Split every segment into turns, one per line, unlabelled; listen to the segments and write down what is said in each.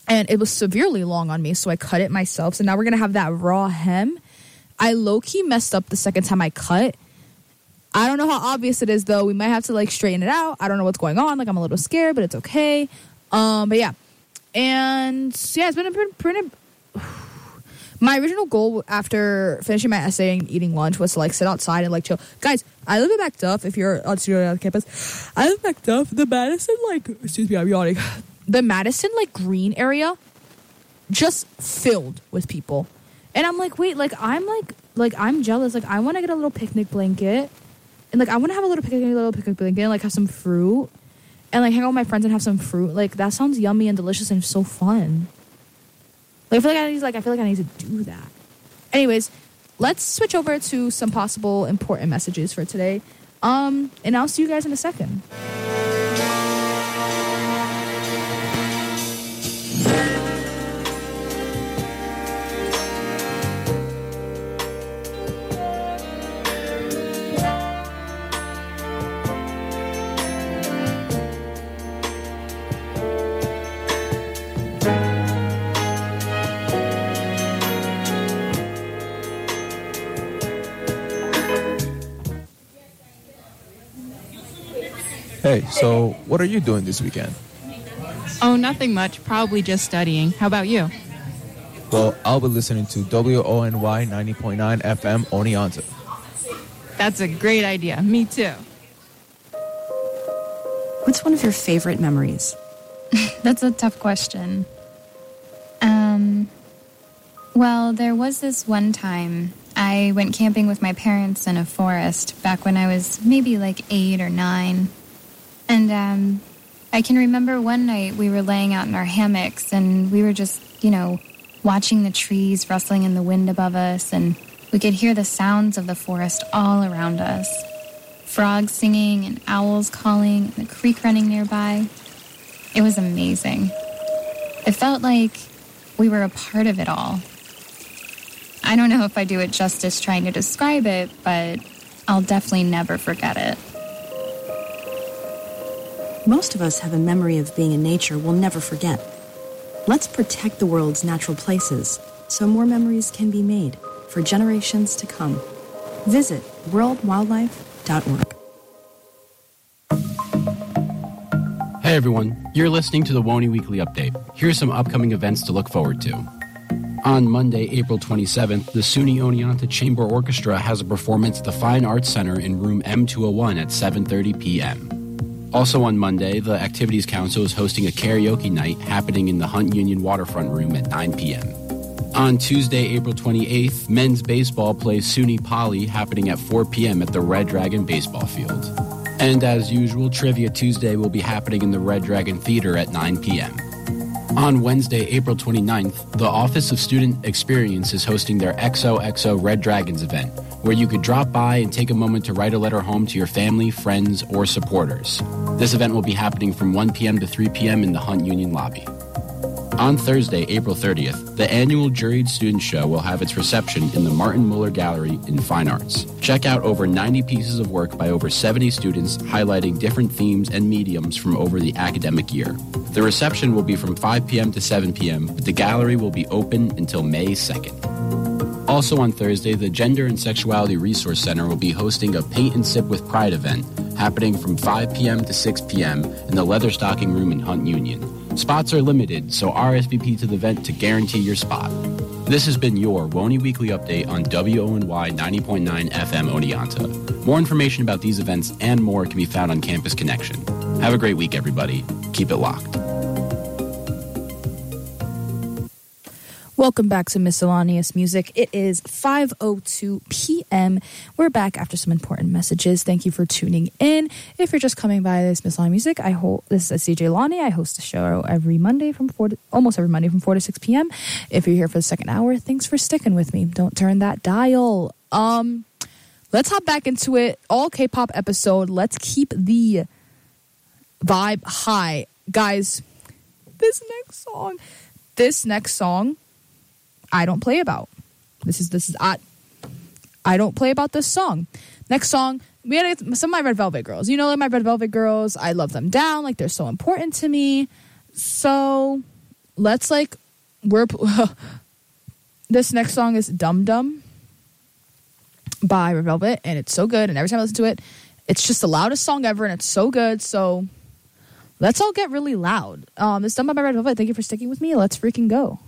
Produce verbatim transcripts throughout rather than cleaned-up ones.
And it was severely long on me, so I cut it myself. So now we're going to have that raw hem. I low-key messed up the second time I cut. I don't know how obvious it is, though. We might have to, like, straighten it out. I don't know what's going on. Like, I'm a little scared, but it's okay. Um, but, yeah. And, yeah, it's been a pretty... pretty my original goal after finishing my essay and eating lunch was to, like, sit outside and, like, chill. Guys, I live in MacDuff, if you're on student on campus. I live in MacDuff. The Madison, like... Excuse me, I'm yawning. The Madison, like, green area just filled with people. And I'm like, wait, like, I'm, like... Like, I'm jealous. Like, I want to get a little picnic blanket. And, like, I want to have a little picnic, a little picnic blanket and, like, have some fruit. And, like, hang out with my friends and have some fruit. Like, that sounds yummy and delicious and so fun. Like, I feel like I need, like, I feel like I need to do that. Anyways, let's switch over to some possible important messages for today. Um, and I'll see you guys in a second.
Hey, so what are you doing this weekend?
Oh, nothing much. Probably just studying. How about you?
Well, I'll be listening to W O N Y ninety point nine F M Oneonta.
That's a great idea. Me too.
What's one of your favorite memories?
That's a tough question. Um, well, there was this one time I went camping with my parents in a forest back when I was maybe like eight or nine. And um, I can remember one night we were laying out in our hammocks and we were just, you know, watching the trees rustling in the wind above us, and we could hear the sounds of the forest all around us. Frogs singing and owls calling and the creek running nearby. It was amazing. It felt like we were a part of it all. I don't know if I do it justice trying to describe it, but I'll definitely never forget it.
Most of us have a memory of being in nature we'll never forget. Let's protect the world's natural places so more memories can be made for generations to come. Visit world wildlife dot org.
Hey everyone, you're listening to the W O N Y Weekly Update. Here are some upcoming events to look forward to. On Monday, April twenty-seventh, the SUNY Oneonta Chamber Orchestra has a performance at the Fine Arts Center in room M two oh one at seven thirty p.m. Also on Monday, the Activities Council is hosting a karaoke night happening in the Hunt Union Waterfront Room at nine p.m. On Tuesday, April twenty-eighth, men's baseball plays SUNY Poly happening at four p.m. at the Red Dragon Baseball Field. And as usual, Trivia Tuesday will be happening in the Red Dragon Theater at nine p.m. On Wednesday, April twenty-ninth, the Office of Student Experience is hosting their X O X O Red Dragons event, where you could drop by and take a moment to write a letter home to your family, friends, or supporters. This event will be happening from one p.m. to three p.m. in the Hunt Union lobby. On Thursday, April thirtieth, the annual Juried Student Show will have its reception in the Martin Muller Gallery in Fine Arts. Check out over ninety pieces of work by over seventy students highlighting different themes and mediums from over the academic year. The reception will be from five p.m. to seven p.m., but the gallery will be open until May second. Also on Thursday, the Gender and Sexuality Resource Center will be hosting a Paint and Sip with Pride event happening from five p.m. to six p.m. in the Leatherstocking Room in Hunt Union. Spots are limited, so R S V P to the event to guarantee your spot. This has been your W O N Y Weekly Update on W O N Y ninety point nine F M Oneonta. More information about these events and more can be found on Campus Connection. Have a great week, everybody. Keep it locked.
Welcome back to Miscellaneous Music. It is five oh two p.m. We're back after some important messages. Thank you for tuning in. If you're just coming by this Miscellaneous Music, I hope this is C J Lonnie. I host a show every Monday from four to, almost every Monday from four to six p.m. If you're here for the second hour, thanks for sticking with me. Don't turn that dial. Um, let's hop back into it. All K-pop episode. Let's keep the vibe high. Guys, this next song, this next song, I don't play about. This is, this is, I, I don't play about this song. Next song, we had some of my Red Velvet girls. You know, like my Red Velvet girls, I love them down. Like, they're so important to me. So, let's like we're this next song is Dum Dum by Red Velvet, and it's so good, and every time I listen to it, it's just the loudest song ever, and it's so good. So let's all get really loud. Um this is Dum Dum by Red Velvet. Thank you for sticking with me. Let's freaking go.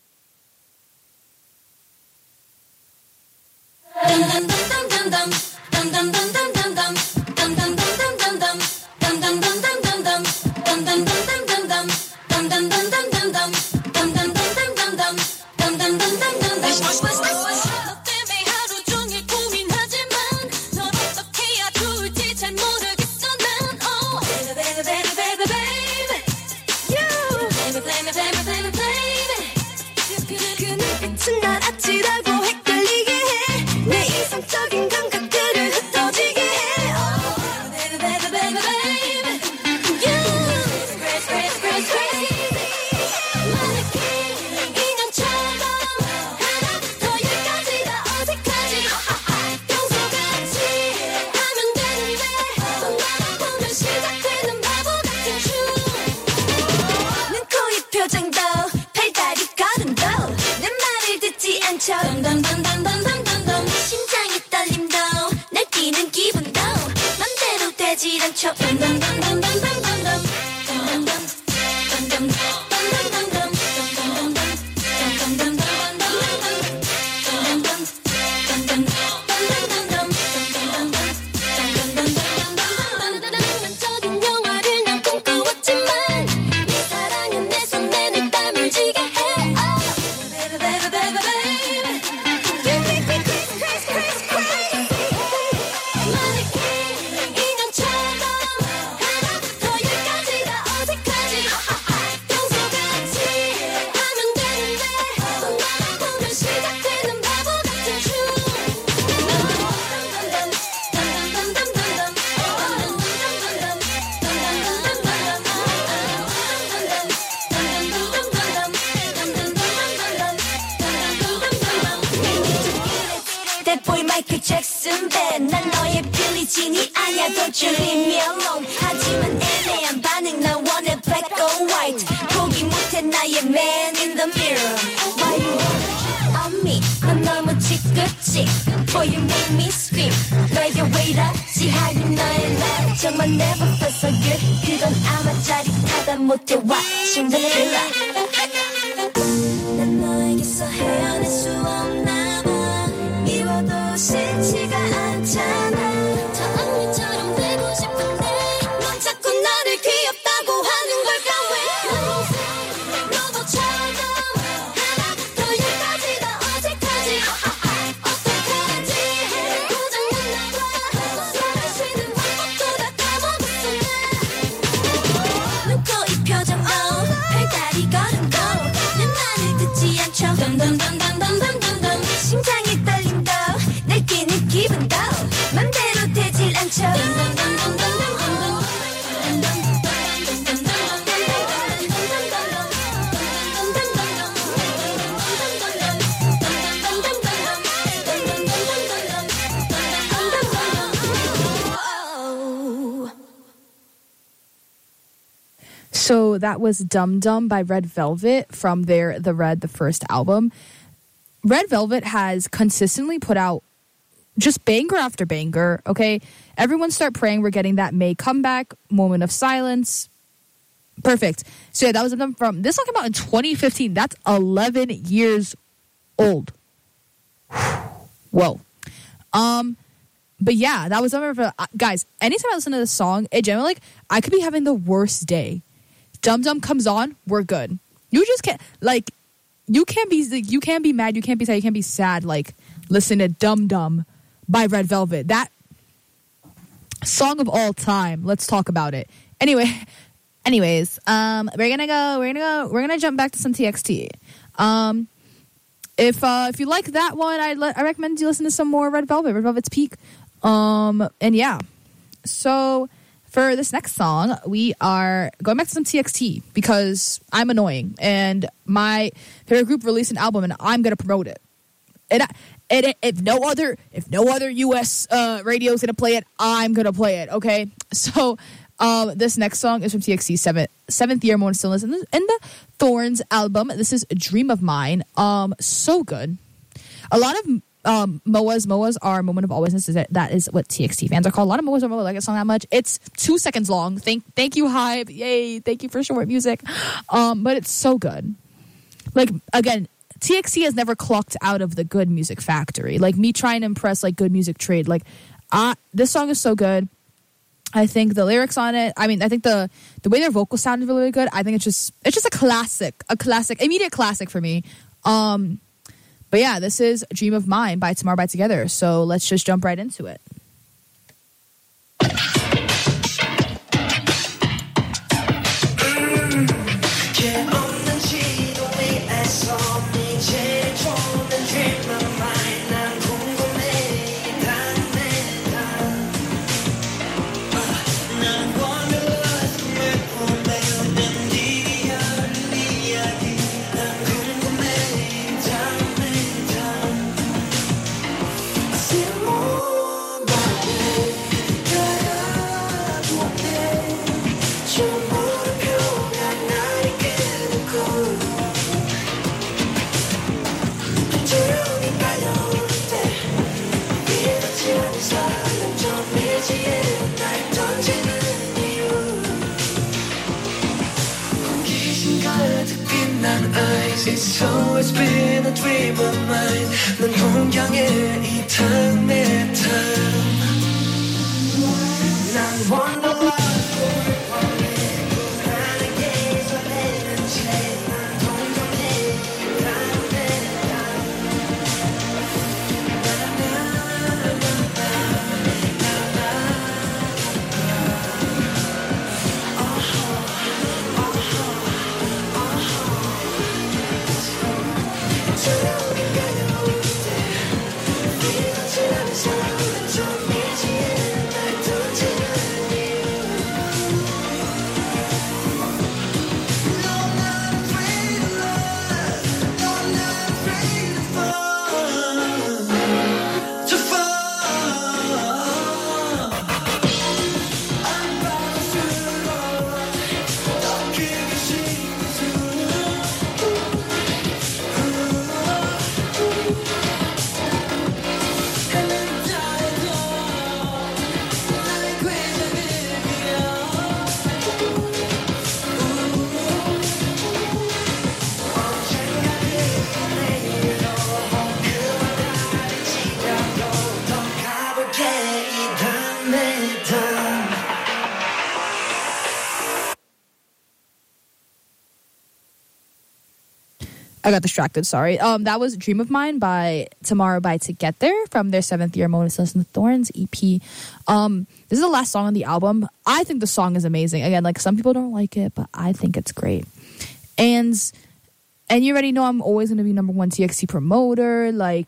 So that was Dum Dum by Red Velvet from their The Red, the first album. Red Velvet has consistently put out just banger after banger, okay? Everyone start praying we're getting that May comeback, Moment of Silence. Perfect. So yeah, that was them from, this song came out in twenty fifteen. That's eleven years old. Whoa. Um, but yeah, that was them for, uh, guys, anytime I listen to this song, it generally, like, I could be having the worst day. Dum Dum comes on, we're good. You just can't, like, you can't be, you can't be mad, you can't be sad, you can't be sad, like, listen to Dum Dum by Red Velvet. That song of all time. Let's talk about it. Anyway, anyways, um, we're gonna go, we're gonna go, we're gonna jump back to some T X T. Um, if, uh, if you like that one, I, le- I recommend you listen to some more Red Velvet, Red Velvet's Peak. Um, and yeah, so for this next song, we are going back to some T X T because I'm annoying and my favorite group released an album and I'm gonna promote it. And, I, and if no other if no other U S uh, radio is gonna play it, I'm gonna play it. Okay, so Um, this next song is from T X T's seventh, seventh year Moment of Stillness in the, in the Thorns album. This is Dream of Mine. Um, so good. A lot of um, M O As. M O As are Moment of Alwaysness. That, that is what T X T fans are called. A lot of M O As don't really like a song that much. It's two seconds long. Thank thank you, Hype. Yay. Thank you for short music. Um, but it's so good. Like, again, T X T has never clocked out of the good music factory. Like, me trying to impress, like, good music trade. Like, uh, this song is so good. I think the lyrics on it, I mean, I think the the way their vocals sound is really, really good. I think it's just it's just a classic, a classic, immediate classic for me. Um, but yeah, this is Dream of Mine by Tomorrow by Together. So let's just jump right into it.
It's always been a dream of mine. 난 동경의 이 time, time. 난 wonder
I got distracted, sorry. Um, that was Dream of Mine by Tomorrow by Together from their seventh year Moment of Stillness in the Thorns E P. Um, this is the last song on the album. I think the song is amazing. Again, like, some people don't like it, but I think it's great. And and you already know I'm always gonna be number one T X T promoter. Like,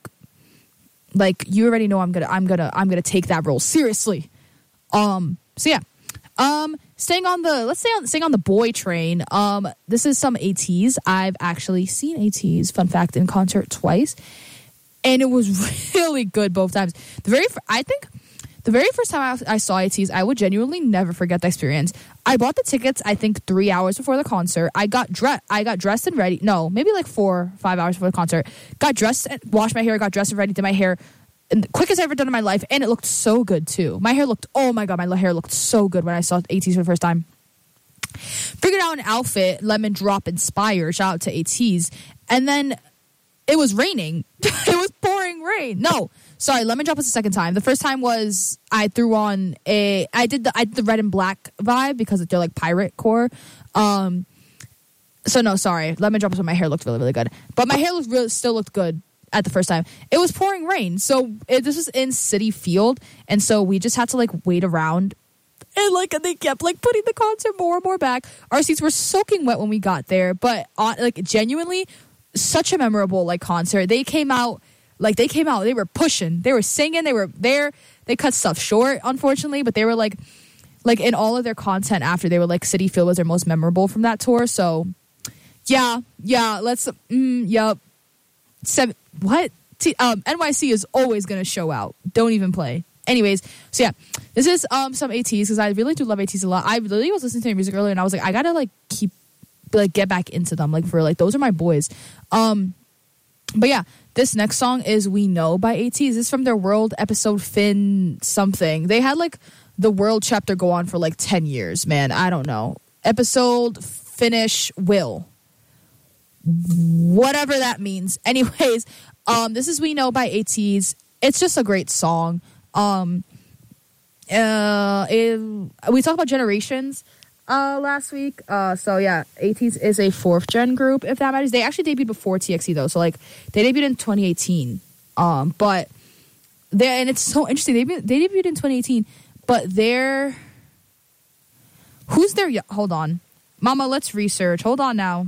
like you already know I'm gonna I'm gonna I'm gonna take that role seriously. Um, so yeah. Um, staying on the let's stay on staying on the boy train. Um, this is some ATEEZ. I've actually seen ATEEZ, fun fact, in concert twice, and it was really good both times. The very I think the very first time I, I saw ATEEZ, I would genuinely never forget the experience. I bought the tickets, I think, three hours before the concert. I got dressed. I got dressed and ready. No, maybe like four, five hours before the concert. Got dressed, and washed my hair. Got dressed and ready. Did my hair. And the quickest I've ever done in my life, and it looked so good too. My hair looked, oh my god, my hair looked so good when I saw ATEEZ for the first time. Figured out an outfit, Lemon Drop inspired. Shout out to ATEEZ. And then it was raining. It was pouring rain. No, sorry, Lemon Drop was the second time. The first time was I threw on a, I did the I did the red and black vibe because they're like pirate core. Um, so no, sorry, Lemon Drop was when my hair looked really really good, but my hair looked really, still looked good. At the first time, it was pouring rain, so it, this was in Citi Field, and so we just had to like wait around, and like they kept like putting the concert more and more back. Our seats were soaking wet when we got there, but uh, like genuinely, such a memorable like concert. They came out like they came out, they were pushing, they were singing, they were there. They cut stuff short, unfortunately, but they were like, like in all of their content after, they were like Citi Field was their most memorable from that tour. So yeah, yeah, let's, mm, yep. Seven, what? T- um, N Y C is always going to show out. Don't even play. Anyways, so yeah, this is um some ATEEZ because I really do love ATEEZ a lot. I really was listening to their music earlier and I was like, I gotta like keep like get back into them. Like for like those are my boys. Um, but yeah, this next song is "We Know" by ATEEZ. This is from their World episode Fin something. They had like the World chapter go on for like ten years. Man, I don't know. Episode finish will. Whatever that means. Anyways, um, this is "We Know" by ATEEZ. It's just a great song. Um, uh, it, we talked about generations uh, last week. Uh, so yeah, ATEEZ is a fourth gen group, if that matters. They actually debuted before T X T though. So like they debuted in twenty eighteen. Um, but they and it's so interesting. They they debuted in twenty eighteen, but they're who's their? Hold on, Mama. Let's research. Hold on now.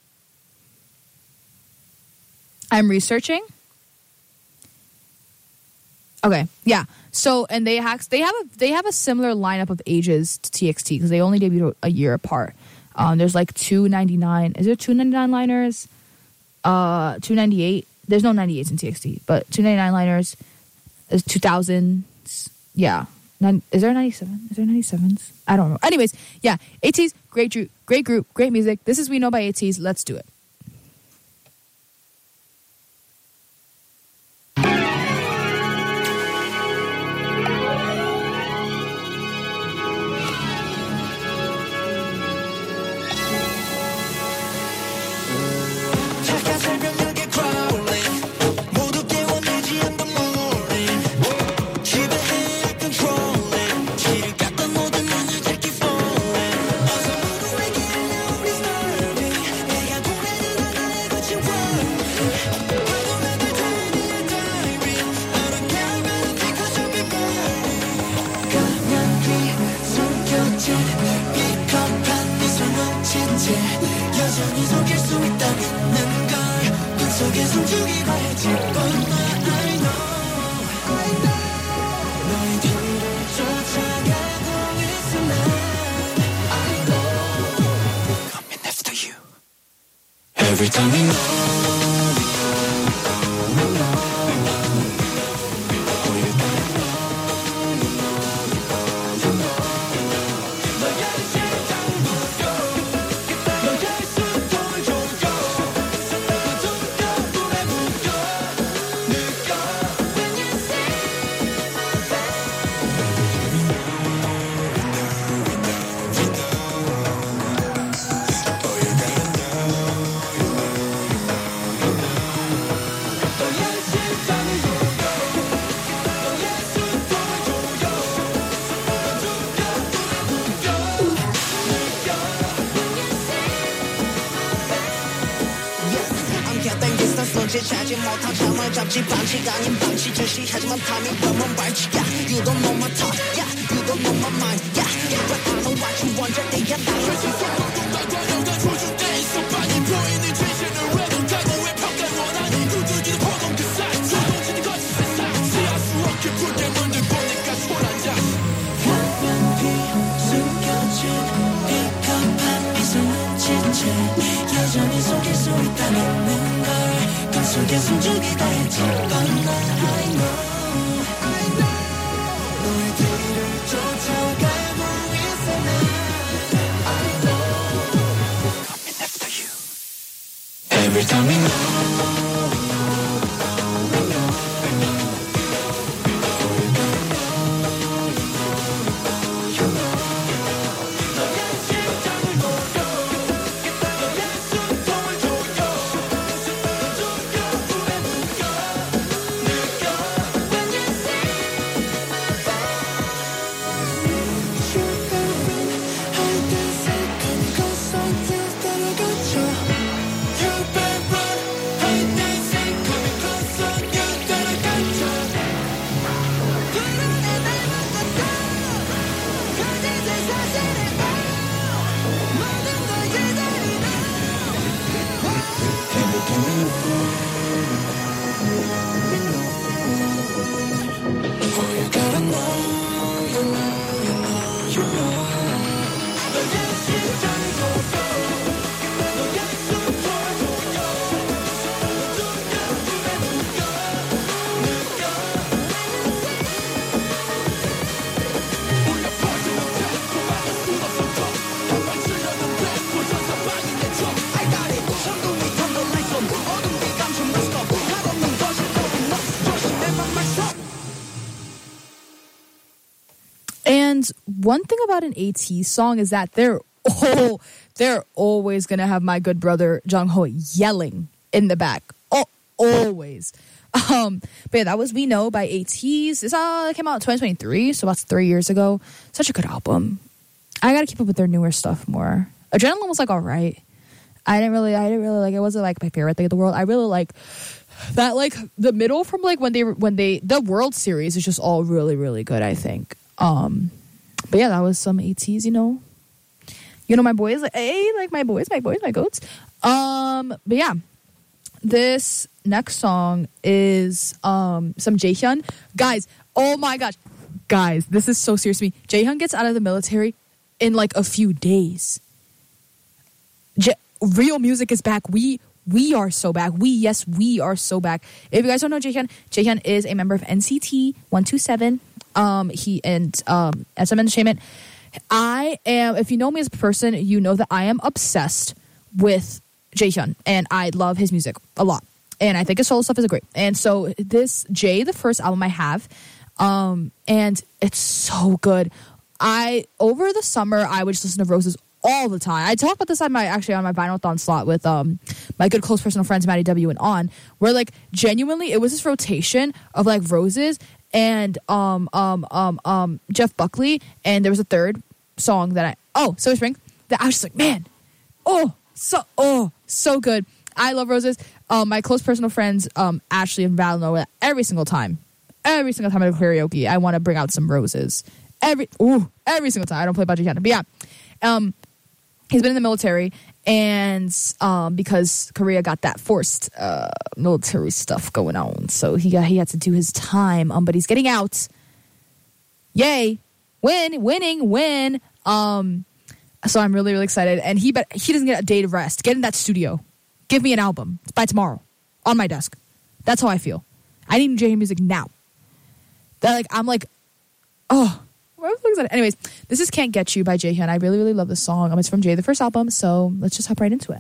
I'm researching. Okay, yeah. So and they have they have a they have a similar lineup of ages to T X T because they only debuted a year apart. Um, there's like two ninety-nine. Is there two ninety-nine liners? Uh, two ninety-eight. There's no ninety-eights in T X T, but two ninety-nine liners. There's two thousands. Yeah. Nine, is there a ninety-seven? Is there ninety-sevens? I don't know. Anyways, yeah. ATEEZ, great group, great group, great music. This is "We Know" by ATEEZ. Let's do it.
Every time we know
차지 못한 잠을 잡지 반치가 아닌 반치 주시하지만 밤이 오면 발치야 You don't know my thought, yeah You don't know my mind, yeah But I know what you want, 절대야 나 최신성 동달과 초줄 때 있어 많이 보이는 최신을 왜도 각오의 평가를 원하니 두들기는 포동 그 사이 조동치는 것이 세상 지할 수 없게 붉게 물들고 내가 소란자 화면 뒤 숨겨진 비겁한 미소는 지체 여전히 속일 수 있다는 걸 속에 숨죽이 다 했지 But now I know, I know 너의 뒤를 쫓아가고 있어 난 I know Coming after you Every time we know Hey
And one thing about an ATEEZ song is that they're oh, they're always gonna have my good brother Jungho yelling in the back. Oh, always. Um, but yeah, that was We Know by ATEEZ. This uh, came out in twenty twenty-three, so that's three years ago. Such a good album. I gotta keep up with their newer stuff more. Adrenaline was like all right. I didn't really, I didn't really like. It wasn't like my favorite thing in the world. I really like that, like the middle from like when they when they the World Series is just all really really good. I think. Um, but yeah, that was some ATEEZ. You know, you know my boys. Like, hey, like my boys, my boys, my goats. Um, but yeah, this next song is um some Jaehyun. Guys, oh my gosh, guys, this is so serious to me. Jaehyun gets out of the military in like a few days. J- Real music is back. We we are so back. We yes we are so back. If you guys don't know Jaehyun, Jaehyun is a member of N C T one two seven. Um, he and um S M Entertainment. I am. If you know me as a person, you know that I am obsessed with Jaehyun, and I love his music a lot. And I think his solo stuff is great. And so this Jay, the first album I have, um, and it's so good. I over the summer I would just listen to Roses all the time. I talked about this on my actually on my Vinyl-thon slot with um my good close personal friends Maddie W and On, where like genuinely it was this rotation of like Roses and um um um um Jeff Buckley, and there was a third song that I oh Silver Spring that I was just like, man, oh so oh so good. I love Roses. Um, my close personal friends um Ashley and Val know that every single time, every single time I do karaoke, I want to bring out some Roses. Every ooh every single time. I don't play Budget Canada, but yeah, um. He's been in the military, and um, because Korea got that forced uh, military stuff going on, so he got he had to do his time. Um, but he's getting out. Yay! Win, winning, win. Um, so I'm really, really excited. And he, but he doesn't get a day to rest. Get in that studio. Give me an album by tomorrow on my desk. That's how I feel. I need J music now. That like I'm like, oh. Anyways, this is Can't Get You by Jaehyun. I really, really love this song. Um, it's from Jay, the first album, so let's just hop right into it.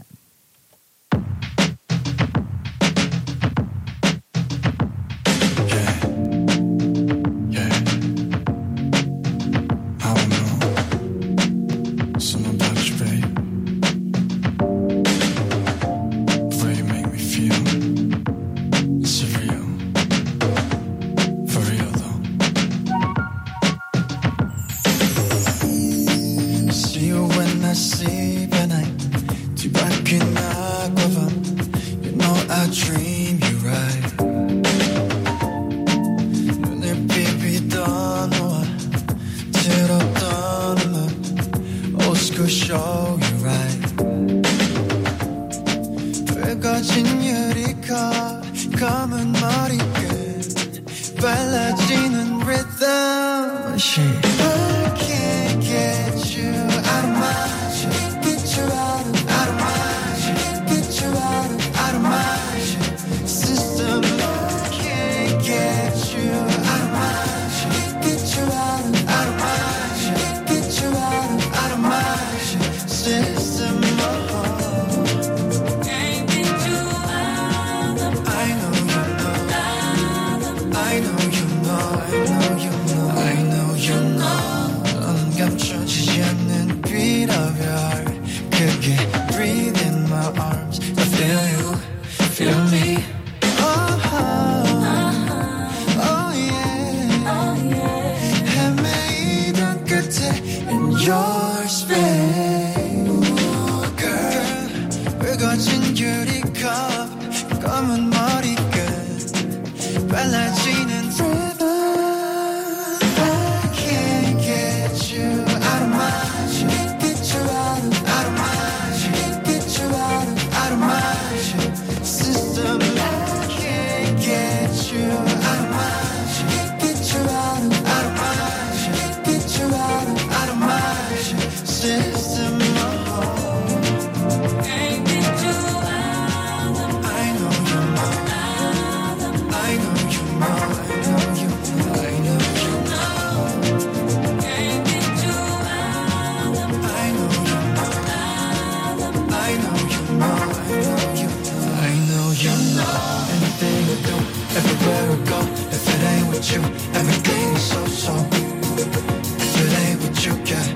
Everywhere I go, if it ain't with you, everything is so so. If it ain't what you get.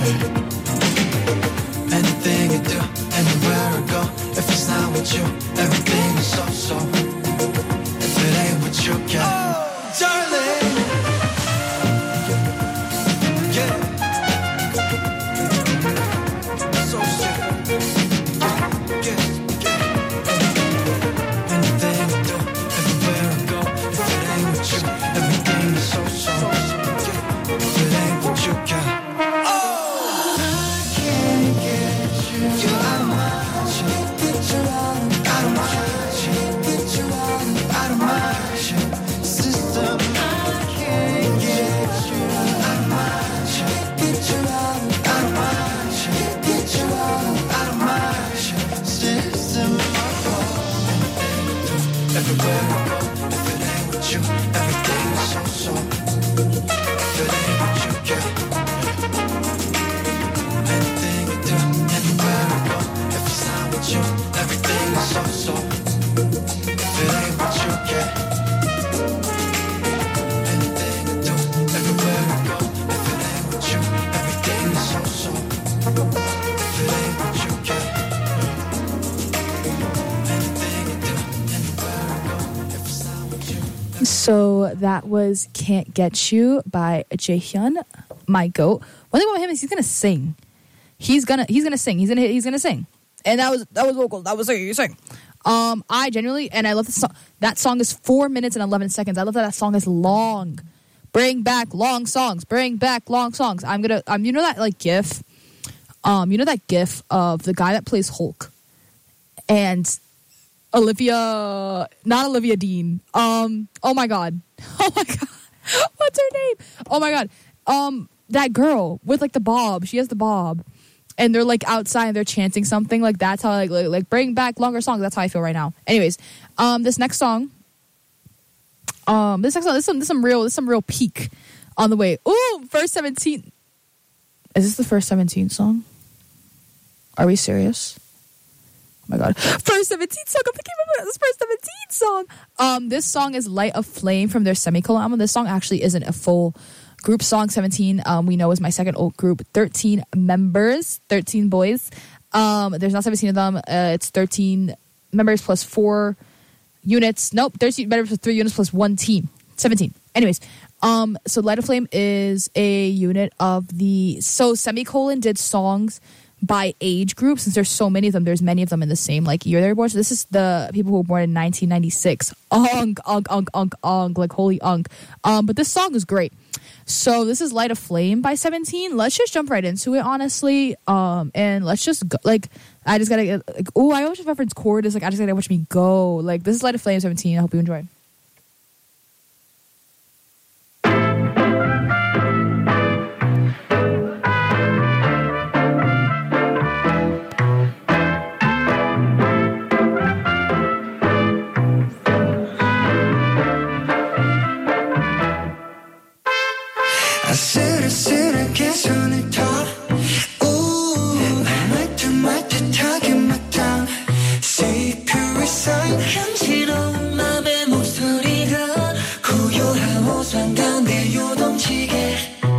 Anything you do, anywhere I go, if it's not with you, everything is so-so. If it ain't what you get, oh, darling. Yeah. So sick. Yeah, yeah. Anything you do, everywhere I go, if it ain't with you, everything is so-so. If it ain't what you get.
So that was Can't Get You by Jaehyun, my goat. One thing about him is he's gonna sing. He's gonna he's gonna sing. He's gonna he's gonna sing. And that was that was vocal. That was singing. You sing. Um, I genuinely and I love the song. That song is four minutes and eleven seconds. I love that that song is long. Bring back long songs. Bring back long songs. I'm gonna um you know that like GIF, um you know that GIF of the guy that plays Hulk, and Olivia, not Olivia Dean. Um, oh my god, oh my god, what's her name? Oh my god, um, that girl with like the bob. She has the bob, and they're like outside and they're chanting something. Like that's how like like, like bring back longer songs. That's how I feel right now. Anyways, um, this next song, um, this next song, this is some, this is some real, this is some real peak on the way. Ooh, First seventeen. Is this the First seventeen song? Are we serious? Oh my god. First seventeen song. I'm thinking about this First seventeen song. Um, this song is Light of Flame from their Semicolon album. This song actually isn't a full group song. seventeen, um, we know is my second old group. thirteen members, thirteen boys. Um, there's not seventeen of them. Uh, it's thirteen members plus four units. Nope, thirteen members plus three units plus one team. seventeen. Anyways, um, so Light of Flame is a unit of the... So Semicolon did songs by age group, since there's so many of them. There's many of them in the same like year they were born. So this is the people who were born in nineteen ninety-six. Unk, unk, unk, unk, unk, like holy unk. Um, but this song is great. So this is Light of Flame by seventeen. Let's just jump right into it, honestly. Um, and let's just go. Like, I just gotta get, like, oh, I always reference chord is like, I just gotta watch me go. Like, this is Light of Flame seventeen. I hope you enjoy.
아슬아슬하게 손을 터 우 말투 말투하게 맞당 Secret sign 간지러운 맘의 목소리가 고요하고 상당히 요동치게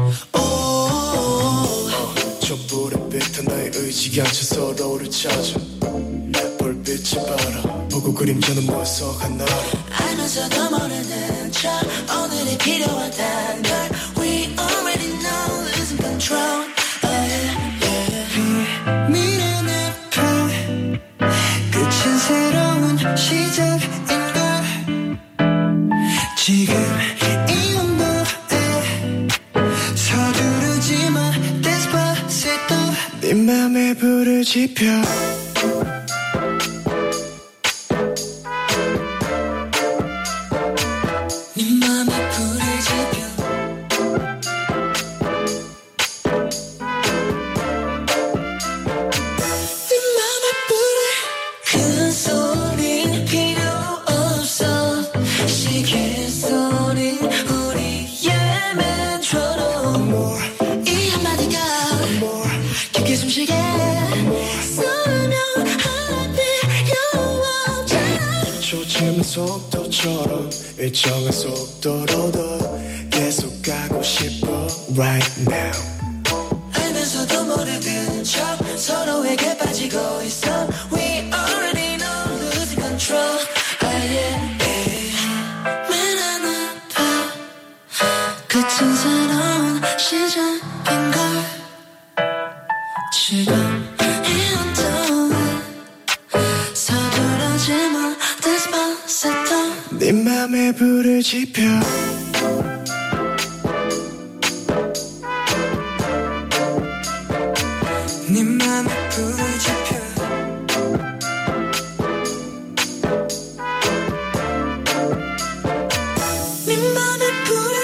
촛불에 빛한 나의 의지가 서로를 찾아 불빛을 바라 보고 그림자는 모여서 너를 알면서도 모르는 척 오늘이 필요하단 걸 We already know losing control oh, yeah, yeah. 미련의 밤 끝은 새로운 시작인걸 지금 이 온도에 서두르지 마 Despacito 네 맘에 불을 지펴 속도처럼 일정한 속도로 더 계속 가고 싶어 Right now 시작인걸 지금 이 온도 서두르지 마 Despacito 네 맘에 불을 지펴 네 맘에 불을 지펴 네 맘에 불을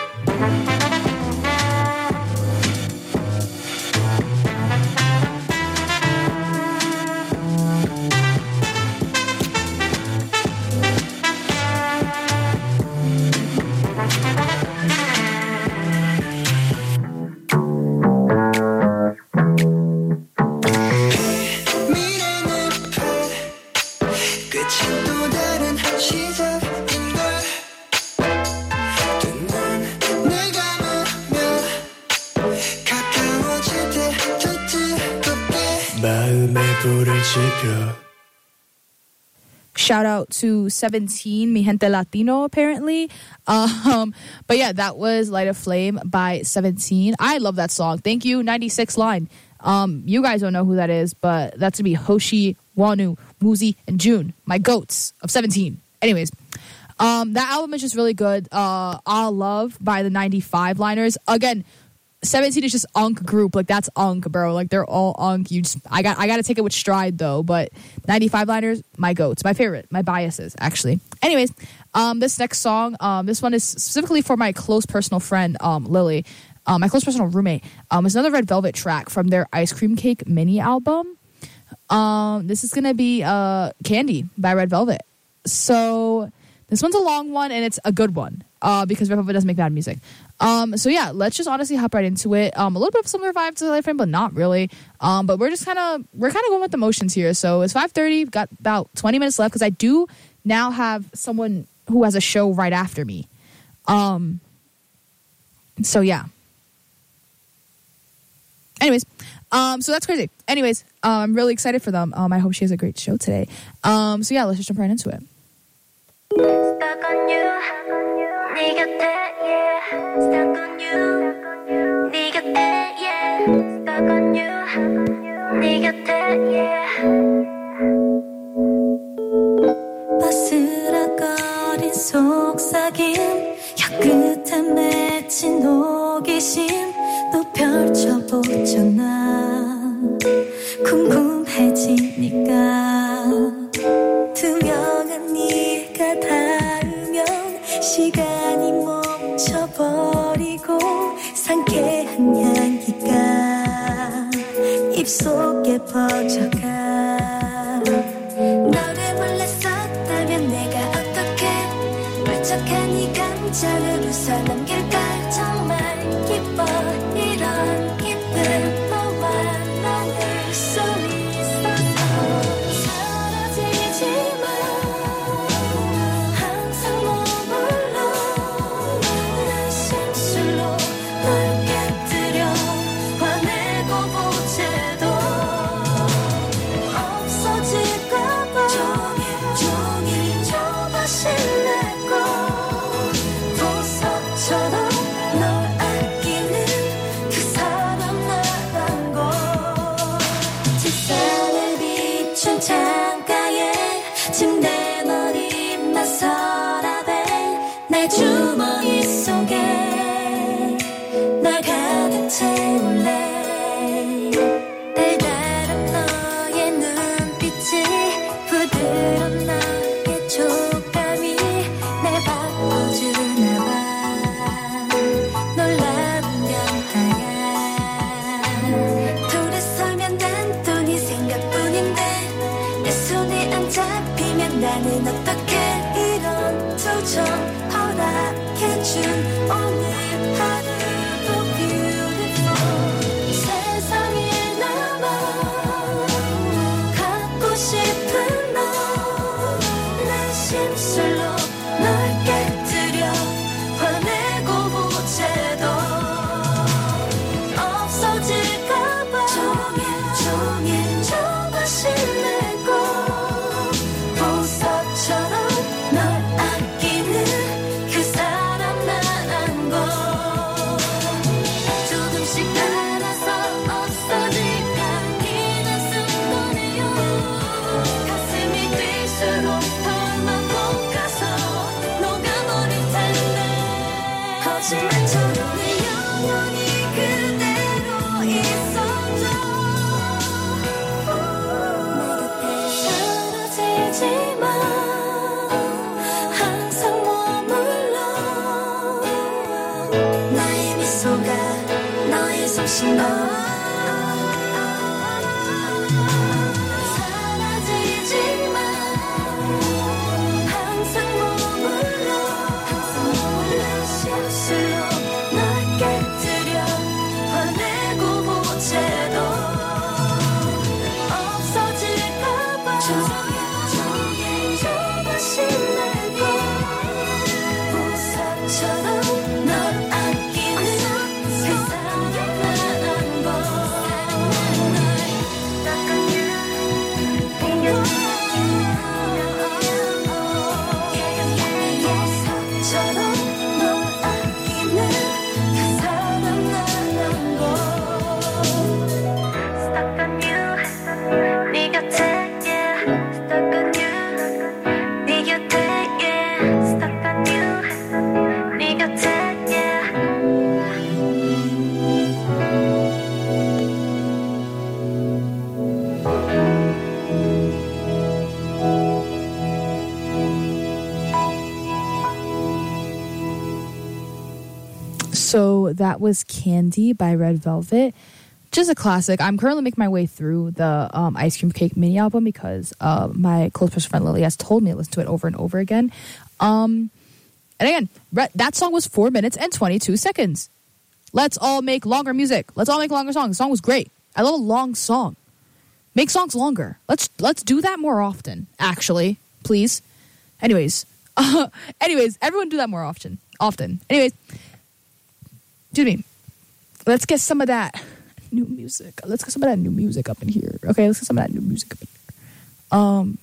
Shout out to seventeen, Mi Gente Latino, apparently. Um, but yeah, that was Light a Flame by seventeen. I love that song. Thank you, ninety-six line. Um, you guys don't know who that is, but that's to be Hoshi, Wanu, Muzi, and June, my goats of seventeen. Anyways, um, that album is just really good. Uh, All Love by the ninety-five liners. Again, seventeen is just Unk group. Like, that's Unk, bro. Like, they're all Unk. You just, I got I got to take it with stride, though. But ninety-five liners, my goats. My favorite. My biases, actually. Anyways, um, this next song, um, this one is specifically for my close personal friend, um, Lily. Um, my close personal roommate. Um, it's another Red Velvet track from their Ice Cream Cake mini album. Um, this is going to be uh, Candy by Red Velvet. So this one's a long one, and it's a good one. Uh, because Red Velvet doesn't make bad music. Um, so yeah, let's just honestly hop right into it. Um, a little bit of similar vibe to Light Frame, but not really. Um, but we're just kind of we're kind of going with the motions here. So it's five thirty. Got about twenty minutes left because I do now have someone who has a show right after me. Um. So yeah. Anyways, um, so that's crazy. Anyways, um, I'm really excited for them. Um, I hope she has a great show today. Um, so yeah, let's just jump right into it.
Stuck on you, 네 곁에, yeah. Stuck on you, 네 곁에, yeah. Stuck on you, 네 곁에, yeah. 바스락거린 속삭임, 혀끝에 맺힌 호기심 또 펼쳐보잖아. 궁금해지니까 투명한 네가 닿으면 시간이 멈춰버리고 상쾌한 향기가 입속에 퍼져가. 너를 몰래 썼다면 내가 어떻게 멀쩡한 이 감정을 웃어 넘길까. 정말 기뻐 이런 기쁨 너와 나눌 수 있어서. 사라지지만 항상 머물러 내 심술로 널 깨뜨려 화내고 보채도 없어질까봐 종일 종일 조바심 내고 보석처럼 널 아끼는 그 사람 나란 걸. 칠산을 비춘 창가에 지금 내 머리만 서랍에 내 주머니 속에 널 가득 채울래. 달달한 너의 눈빛이 부드러운 너의 촉감이 날 바꿔주나봐. 놀라운 변화야. 돌아서면 난 또 네 생각뿐인데 내 손에 안 잡히면 나는 어떻게 이런 도전 허락해준 오늘 하루도 beautiful. 세상에 남아 갖고 싶은 너 내 심술로 널 깨뜨려 화내고 보채도 없어질까봐 종일 종일 조바심 내고 보석처럼 널 아끼는 그 사람 나란 걸. 거짓말처럼 내 영원히 그대로 있어줘 내 곁에 사라지지 마 항상 머물러 나의 미소가 너의 숨쉬는
So that was Candy by Red Velvet. Just a classic. I'm currently making my way through the um, Ice Cream Cake mini album because uh, my close personal friend Lily has told me to listen to it over and over again. Um, and again, re- that song was four minutes and twenty-two seconds. Let's all make longer music. Let's all make longer songs. The song was great. I love a long song. Make songs longer. Let's let's do that more often. Actually, please. Anyways, uh, anyways, everyone do that more often. Often. Anyways. Excuse me. Let's get some of that new music. Let's get some of that new music up in here. Okay, let's get some of that new music up in here. Um,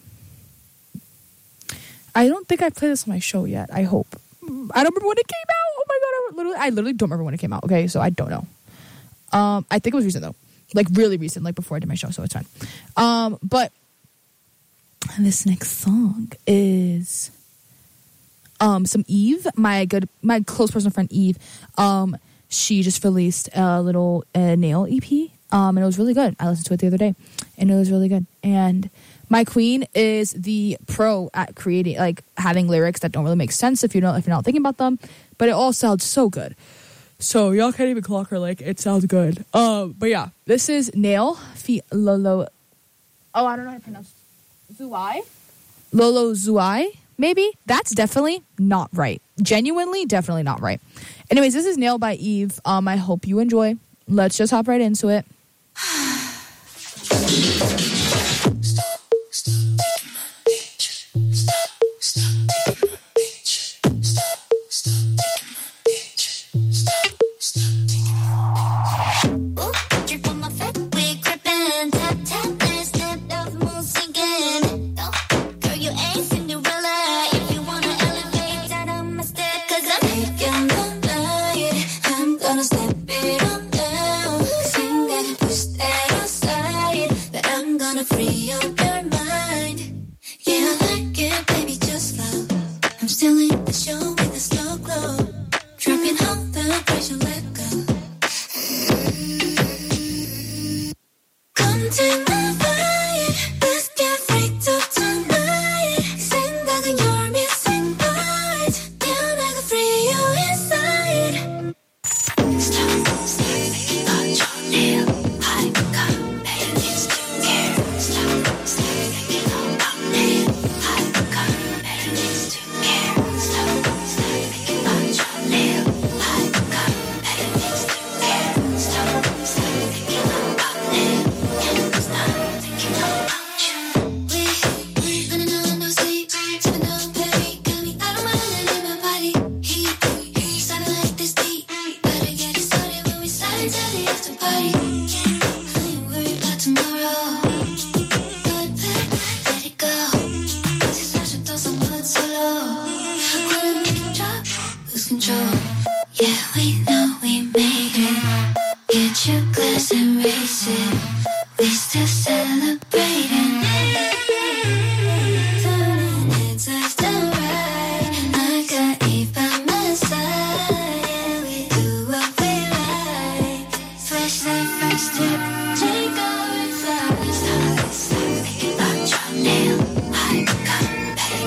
I don't think I played this on my show yet. I hope. I don't remember when it came out. Oh my god, I literally, I literally don't remember when it came out. Okay, so I don't know. Um, I think it was recent though, like really recent, like before I did my show, so it's fine. Um, but this next song is um some Eve, my good, my close personal friend Eve. Um. She just released a little uh, nail E P, um, and it was really good. I listened to it the other day, and it was really good. And my queen is the pro at creating, like having lyrics that don't really make sense if you don't, if you're not thinking about them, but it all sounds so good. So y'all can't even clock her like it sounds good. Um, but yeah, this is Nail feat Lolo. Oh, I don't know how to pronounce Zuai. Lolo Zuai. Maybe that's definitely not right. Genuinely, definitely not right. Anyways, this is Nail by Eve. Um, I hope you enjoy. Let's just hop right into it.
Stay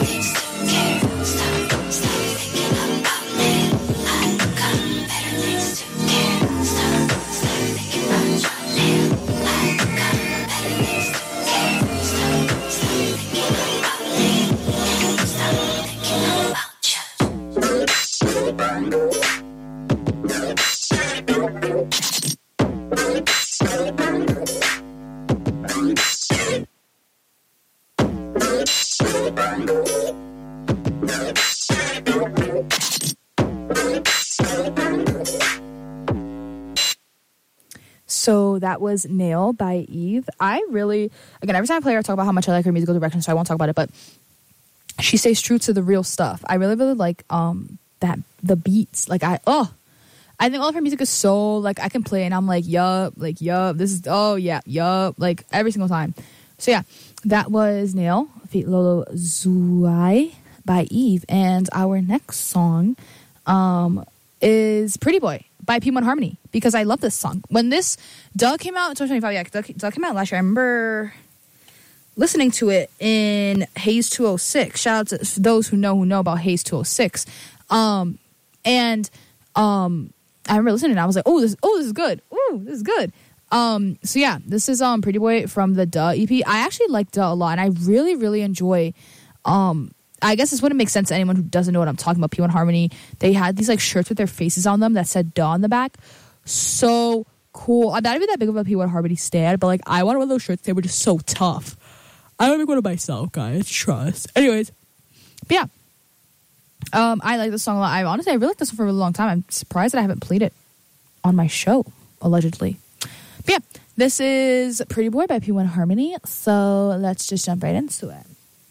needs to care. Stop, stop thinking about me. I've got better things to care. Stop, stop thinking about your name. I've got better things to care. Stop, stop thinking about me. Stop thinking about you.
So that was Nail by Eve. I really, again, every time I play her, I talk about how much I like her musical direction, so I won't talk about it, but she stays true to the real stuff. I really, really like um that, the beats. Like, I, oh, I think all of her music is so, like, I can play and I'm like, yup, like, yup, this is, oh, yeah, yup, like, every single time. So, yeah, that was Nail, feat Lolo Zuai by Eve. And our next song um, is Pretty Boy by P one Harmony, because I love this song. When this Doug came out in twenty twenty-five, yeah, Doug, Doug came out last year. I remember listening to it in Haze two oh six. Shout out to those who know who know about Haze two oh six. Um, and um, I remember listening and I was like, oh, this, oh, this is good. Ooh, this is good. Um, so yeah, this is um Pretty Boy from the Duh E P. I actually like Duh a lot, and I really, really enjoy. Um, I guess this wouldn't make sense to anyone who doesn't know what I'm talking about. P one Harmony. They had these like shirts with their faces on them that said Duh on the back. So cool. I'm not even that big of a P one Harmony stan, but like I wanted one of those shirts. They were just so tough. I don't make one of myself, guys. Trust. Anyways, but yeah. Um, I like this song a lot. I honestly, I really like this one for a really long time. I'm surprised that I haven't played it on my show, allegedly. But yeah, this is Pretty Boy by P one Harmony. So let's just jump right into it.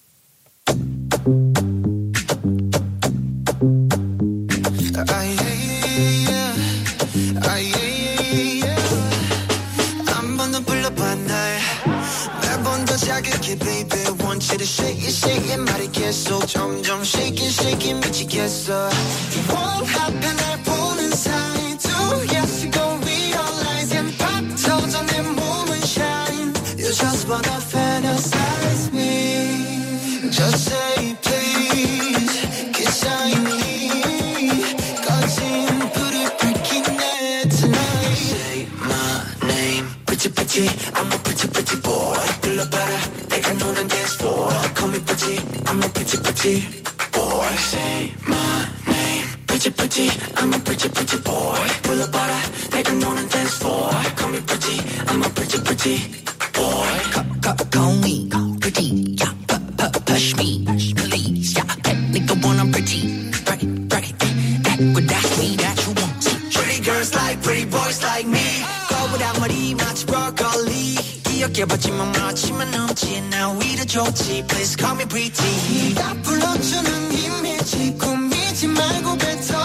자극해 baby want you to shake it shake it 말이 계속 점점 shake it shake it 미치겠어 What happened 날 보는 사이 Two years ago realize and pop 터져 내 몸은 shine You just wanna fantasize me Just say please Cause I need 꺼진 불을 밝히네 tonight Say my name pretty pretty I'm a pretty pretty boy 불러봐라 내가 노는 dance floor Call me pretty I'm a pretty pretty boy Say my name pretty pretty I'm a pretty pretty boy 불러봐라 내가 노는 dance floor Call me pretty I'm a pretty pretty boy Call, call, call me pretty yeah, pu, pu, push me please yeah, nigga wanna pretty pretty pretty that would that's me that you want Pretty girls like pretty boys like me 거울아 머리 마치 broccoli 기억해봤지만 마치만 넘지 나 위로 좋지 Please call me pretty 나 불러주는 이미지 꾸미지 말고 뱉어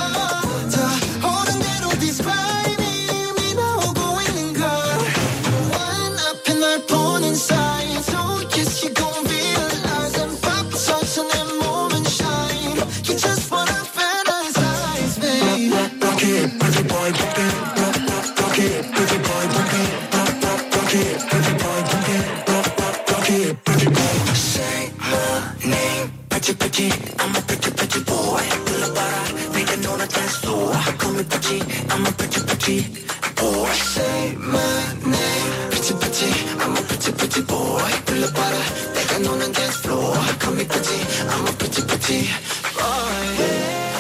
더 오른 대로 describe 이미 나오고 있는 걸 One 앞에 날 보는 사이 So yes you gon' realize and pop 터져 내 몸은 shine You just wanna fantasize me Rock it pretty boy rock it rock it pretty boy rock it rock it pretty boy rock it rock it pretty boy Say my name pretty pretty I'm a pretty pretty boy 불러봐라 내가 노는 dance floor Call me pretty I'm a pretty pretty boy Say my name pretty pretty I'm a pretty pretty boy 불러봐라 내가 노는 dance floor Call me pretty I'm a pretty pretty boy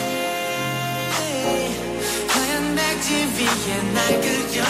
하얀 백지 위에 날 그려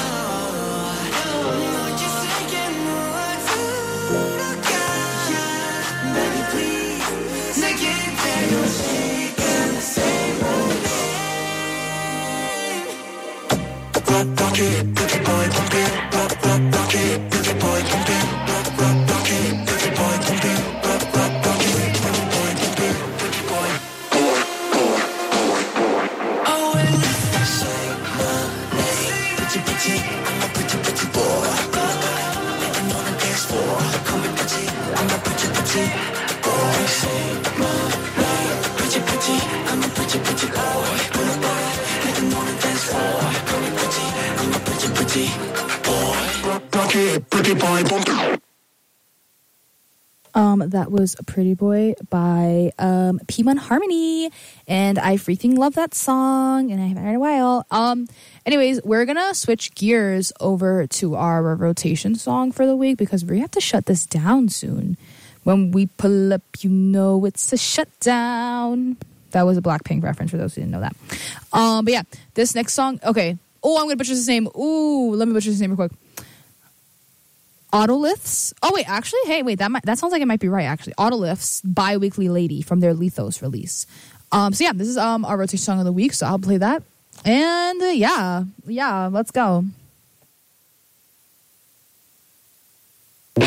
Rock it, pretty boy, pump it. Rock, rock, rock it, pretty boy, pump it. Rock, rock, rock it, pretty boy, pump it. Rock, rock, rock it, pretty boy, pump it. Pretty boy, boy, boy, boy, boy. Oh, and say my name, pretty, pretty. I'm a pretty, pretty boy. Never know the dance floor. Call me pretty. I'm a pretty, pretty boy. Say my name, pretty, pretty. I'm a pretty, pretty boy. Never know the dance floor. Call me pretty. I'm a pretty, pretty boy. Rock it, pretty boy, bump it.
Um, Um, that was Pretty Boy by um, P one Harmony. And I freaking love that song. And I haven't heard in a while. Um, anyways, we're going to switch gears over to our rotation song for the week because we have to shut this down soon. When we pull up, you know it's a shutdown. That was a Blackpink reference for those who didn't know that. Um, but yeah, this next song. Okay. Oh, I'm going to butcher his name. Ooh, let me butcher his name real quick. Autoliths. Oh wait, actually, hey, wait, that might, that sounds like it might be right. Actually, Autoliths, Bi-Weekly Lady from their Lithos release. Um, so yeah, this is um our rotation song of the week. So I'll play that, and uh, yeah, yeah, let's go.
You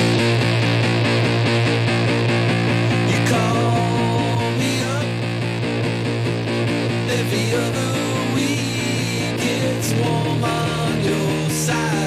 call me up every other week. It's warm on your side.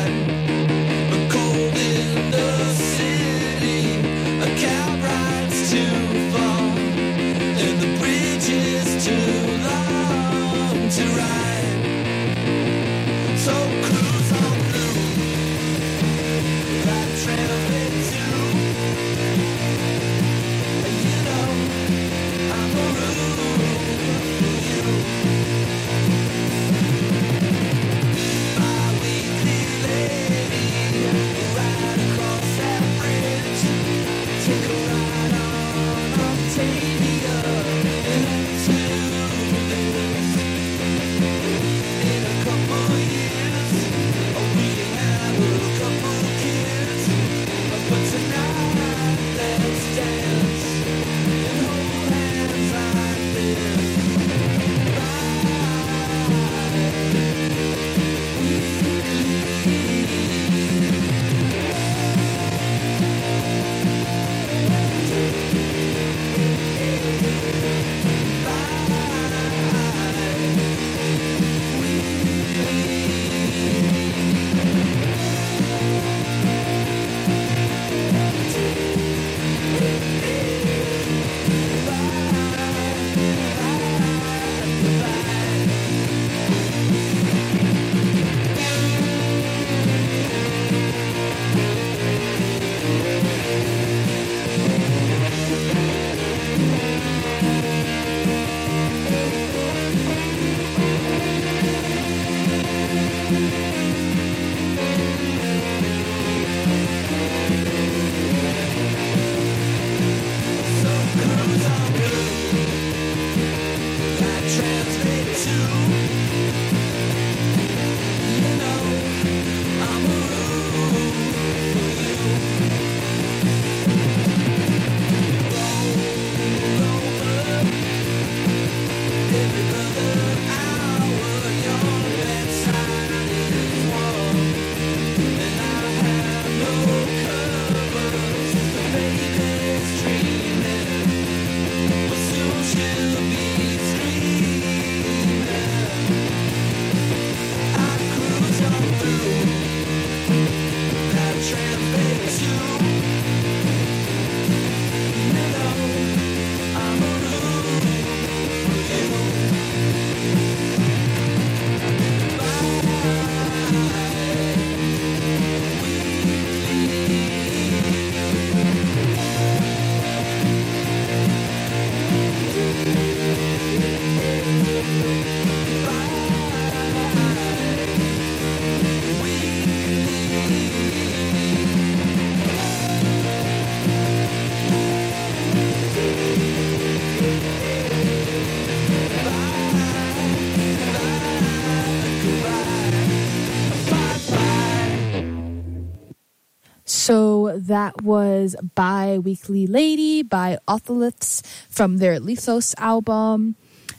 So that was Bi-Weekly Lady by Autoliths from their Lithos album.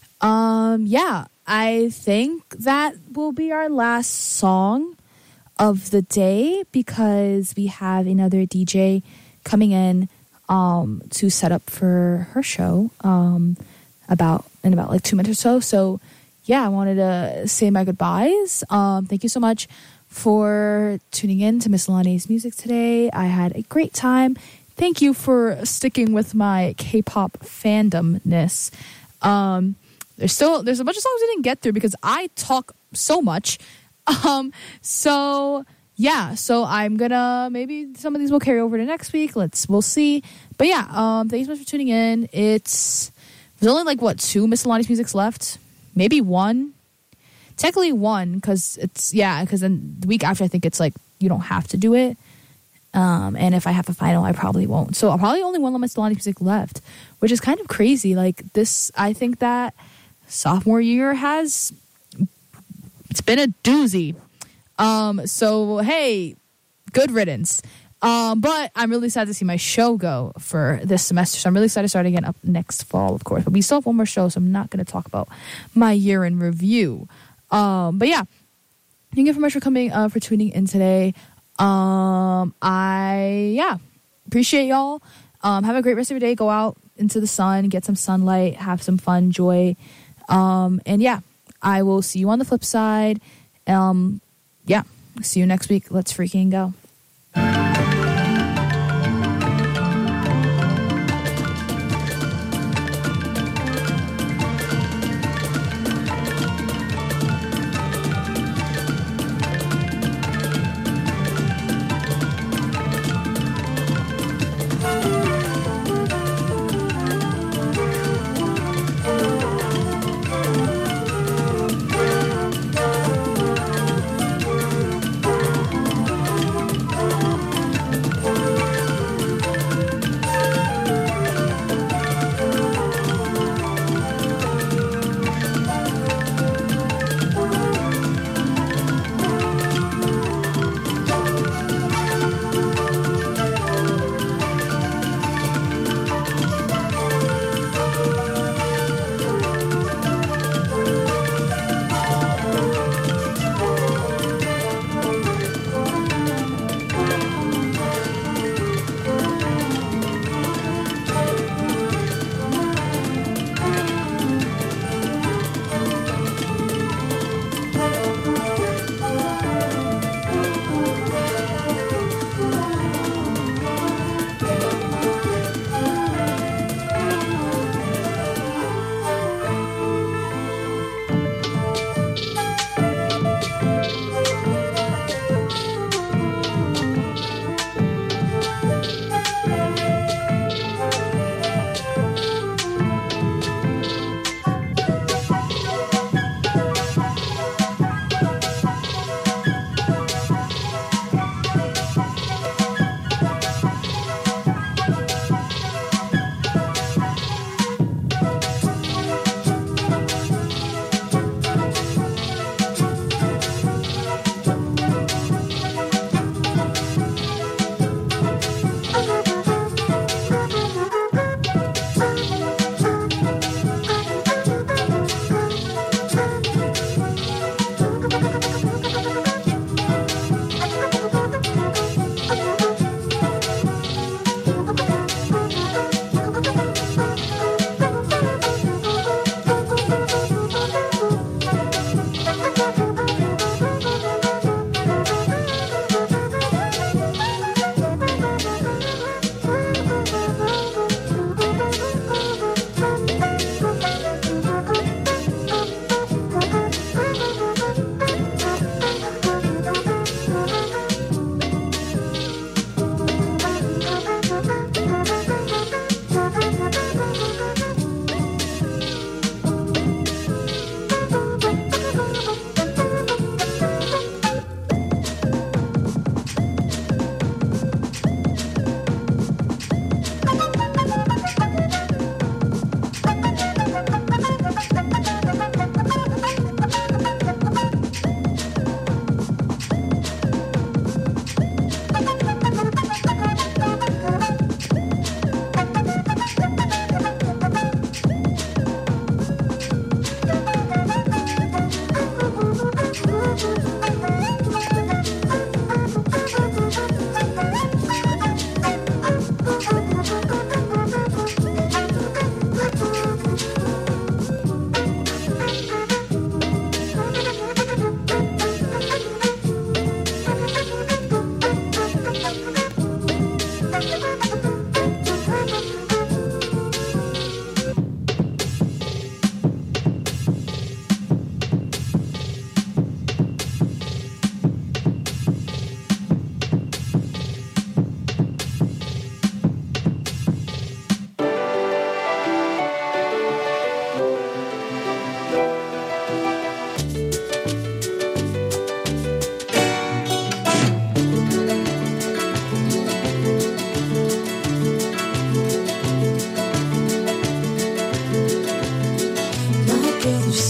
Um, yeah, I think that will be our last song of the day because we have another D J coming in um, to set up for her show um, about in about like two minutes or so. So yeah, I wanted to say my goodbyes. Um, thank you so much for tuning in to Miss Lonnie's music today. I had a great time. Thank you for sticking with my K-pop fandomness. Um, there's still there's a bunch of songs we didn't get through because I talk so much. Um, so yeah, so I'm gonna maybe some of these will carry over to next week. Let's we'll see. But yeah, um, thanks so much for tuning in. It's there's only like what two Miss Lonnie's Musics left, maybe one. Technically one because it's yeah because then the week after I think it's like you don't have to do it. Um, and if I have a final, I probably won't. So I'll probably only one Miss Lonnie's Music left, which is kind of crazy. Like this, I think that sophomore year has it's been a doozy. Um, so hey, good riddance. Um, but I'm really sad to see my show go for this semester. So I'm really excited to start again up next fall, of course. But we still have one more show, so I'm not going to talk about my year in review. Um, but yeah, thank you very much for coming, uh, for tuning in today. Um, I, yeah, appreciate y'all. Um, have a great rest of your day. Go out into the sun, get some sunlight, have some fun, joy. Um, and yeah, I will see you on the flip side. Um, yeah, see you next week. Let's freaking go.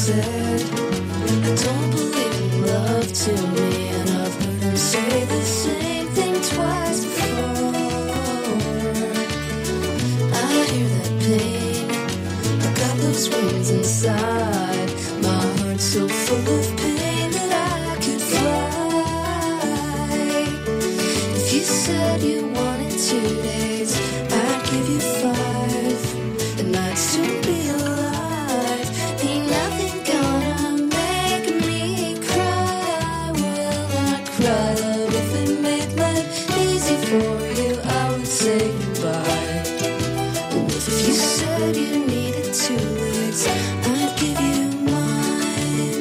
said, I don't believe in love to me, and I've heard him say the same thing twice before. I hear that pain, I got those wings inside, my heart's so full of pain that I could fly. If you said you wanted two days, I'd give you five, and I'd soon be alive. Ain't nothing gonna make me cry. I will not cry, love. If it made life easy for you, I would say goodbye. And if you said you needed two legs, I'd give you mine.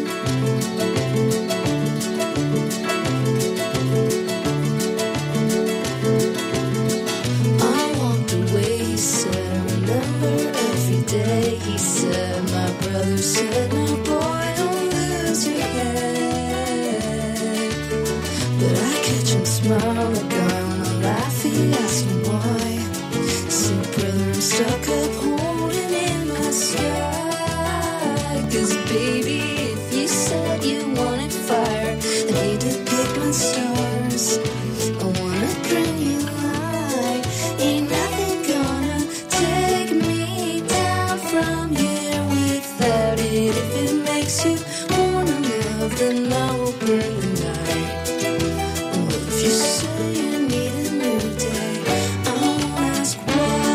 I walked away, he said, I remember every day. He said, my brother said, now boy, don't lose your head. But I catch him smile like I wanna laugh. He asked me why. Said, brother, I'm stuck up holding in my sky. Cause baby, if you said you wanted fire, I need to pick my stars. I wanna bring you light. Ain't nothing gonna take me down from here without it. If it makes you wanna love, then I will burn the night. Well, if you say you need a new day, I won't ask why.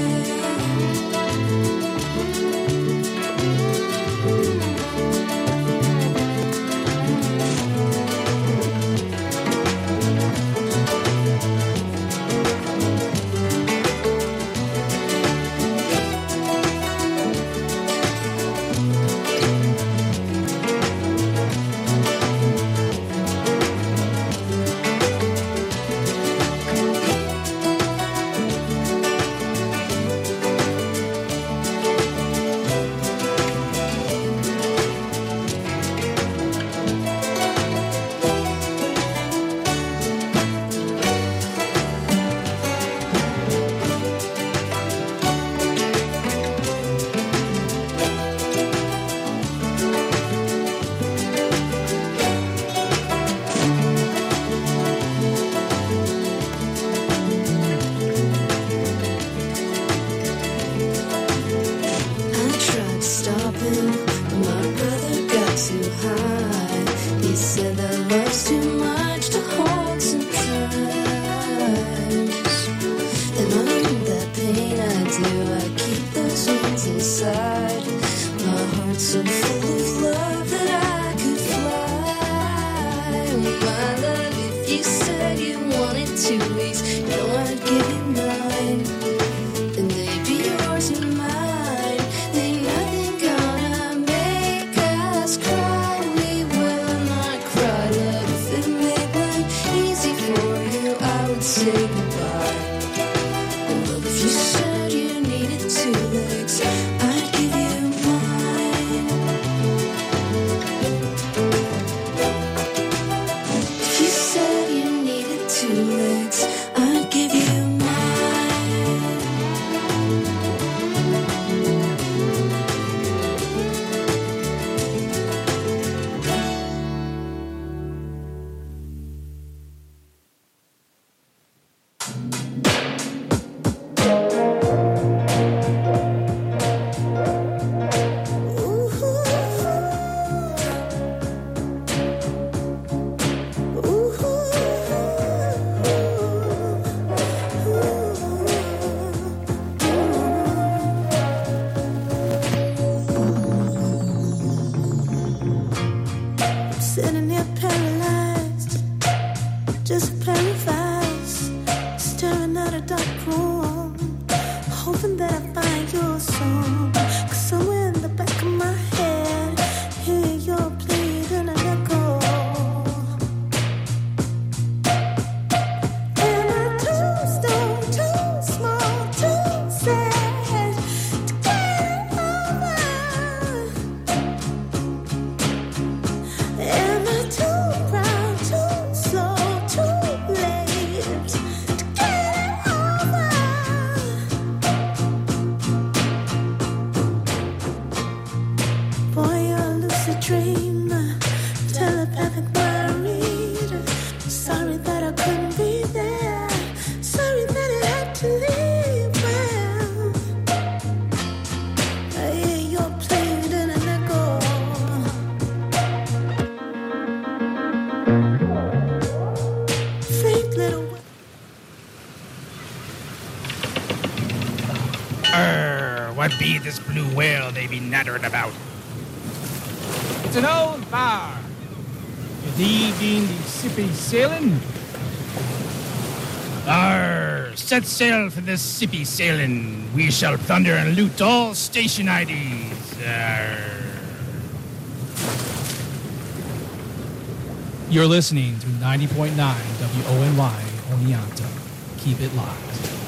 I tried to stop him, but my brother got too high. He said that love's too much to hold sometimes. And under that pain I do, I keep those wings inside. My heart's so full of love that I could fly. My love, if you said you wanted two weeks, you know I'd give you mine. And they'd be yours and mine. Ain't nothing gonna make us cry. We will not cry, love. If it made life easy for you, I would say goodbye. And love, if you said you needed two legs, I'd give you mine.
this blue whale they be nattering about? It's an old bar. Ye been the sippy sailing? Arr, set sail for this sippy sailing. We shall plunder and loot all station I Ds. Arr. You're listening to ninety point nine W O N Y Oneonta. Keep it locked.